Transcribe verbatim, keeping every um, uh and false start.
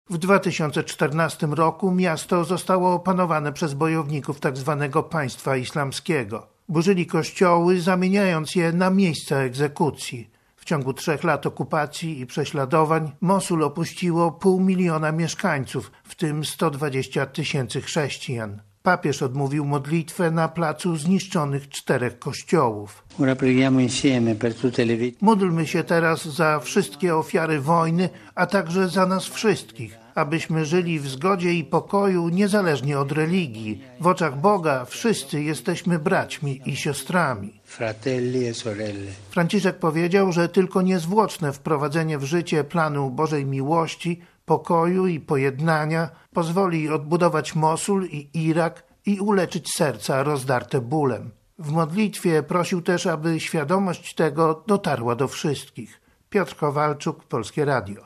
W dwa tysiące czternastym roku miasto zostało opanowane przez bojowników tzw. państwa islamskiego. Burzyli kościoły, zamieniając je na miejsca egzekucji. W ciągu trzech lat okupacji i prześladowań Mosul opuściło pół miliona mieszkańców, w tym sto dwadzieścia tysięcy chrześcijan. Papież odmówił modlitwę na placu zniszczonych czterech kościołów. Módlmy się teraz za wszystkie ofiary wojny, a także za nas wszystkich, abyśmy żyli w zgodzie i pokoju niezależnie od religii. W oczach Boga wszyscy jesteśmy braćmi i siostrami. Franciszek powiedział, że tylko niezwłoczne wprowadzenie w życie planu Bożej miłości, pokoju i pojednania pozwoli odbudować Mosul i Irak i uleczyć serca rozdarte bólem. W modlitwie prosił też, aby świadomość tego dotarła do wszystkich. Piotr Kowalczuk, Polskie Radio.